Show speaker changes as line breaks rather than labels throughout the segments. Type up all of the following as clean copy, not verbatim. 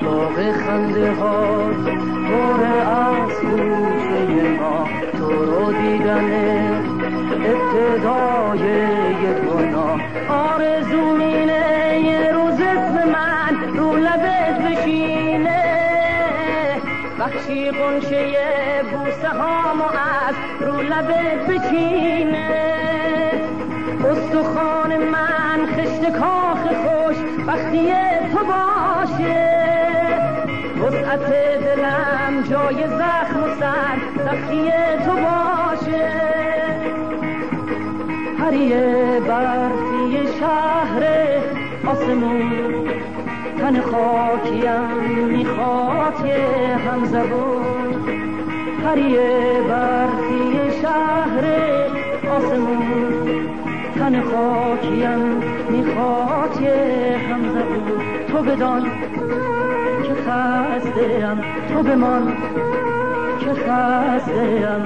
باغ خنده ها پر از گوشه ما، تو رو دیدن ابتدای گناه. آرزو اینه یه روز اسم من رو لبت بشینه، بخشی قنچه بوسه هامو از رو لبت بچینه. استخوان من خشت کاخ خوش بختی تو باشه، وسعت دلم جای زخم و سر سختی تو باشه. پریه برفی شهر آسمون، تن خاکیم میخواد یه همزبون. پریه برفی شهر آسمون، تن خاکیم میخواد یه همزبون. تو بدان که خسته‌ام، تو بمان که خسته‌ام.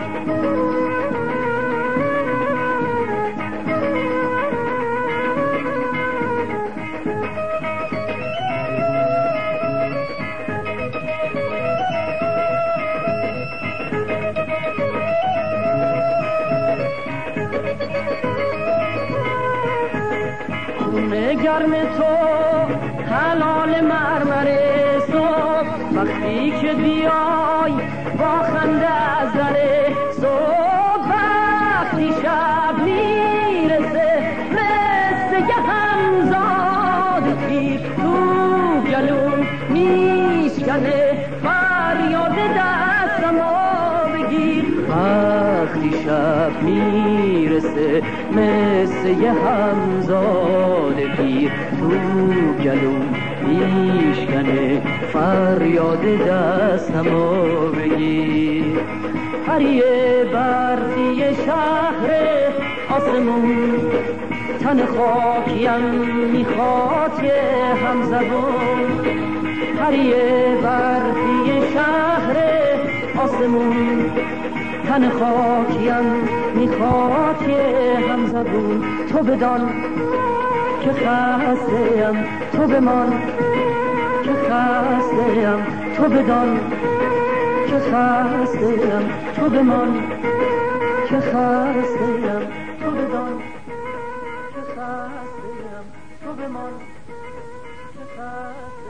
گرم تو حلال مرمر صبح، وقتی که بیای با خنده از در صبح. وقتی شب میرسه مثل یه همزاد پیر، تو گلوم میشکنه فریاد دستمو بگیر. وقتی شب میرسه مثل یه همزاد پیر، تو گلوم میشکنه فریاد دستمو بگیر. پریه برفی شهر آسمون، تن خاکیم میخواد یه همزبون. پریه برفی شهر آسمون، تن خاکیم میخواد یه همزبون. تو بدان که خسته‌ام، تو بمان که خسته‌ام. تو بدان که خسته‌ام، تو بمان که خسته‌ام. تو بدان که خسته‌ام، تو بمان که خسته‌ام.